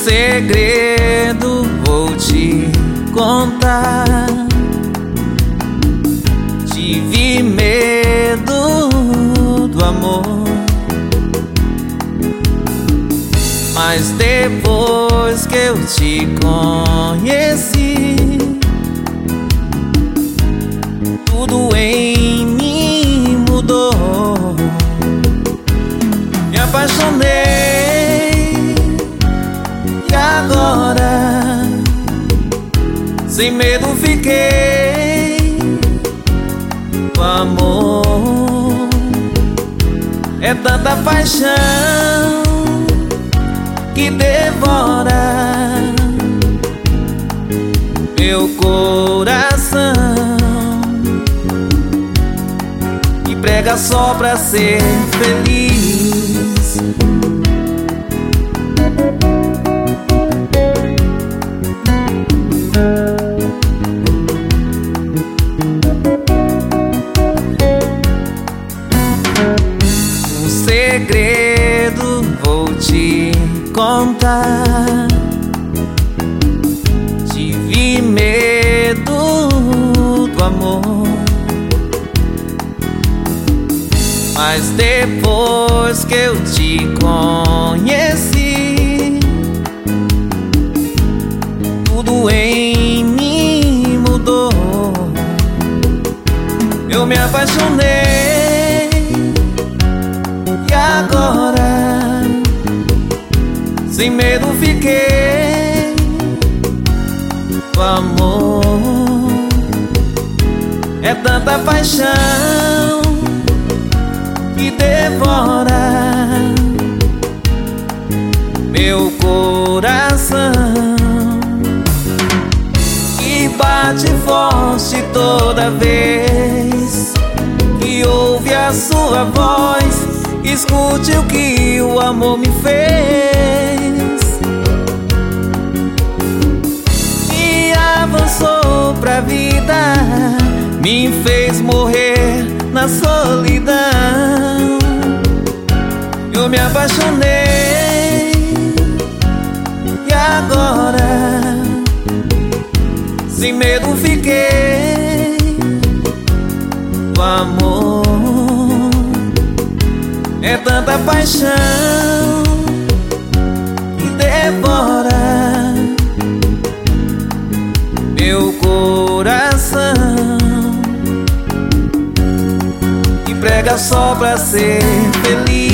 segredo vou te contar. Tive medo do amor, mas depois que eu te conheci, tudo em mim mudou. Me apaixonei e agora sem medo fiquei. O amor é tanta paixão que devora meu coração e prega só pra ser feliz. Um segredo vou te contar. Tive medo do amor, mas depois que eu te conheci, tudo em mim mudou. Eu me apaixonei e agora sem medo fiquei. O amor é tanta paixão que devora meu coração e bate forte toda vez que ouve a sua voz. Escute o que o amor me fez. Me avançou pra vida, me fez morrer na solidão. Eu me apaixonei e agora sem medo fiquei. O amor é tanta paixão que devora meu coração e prega só pra ser feliz.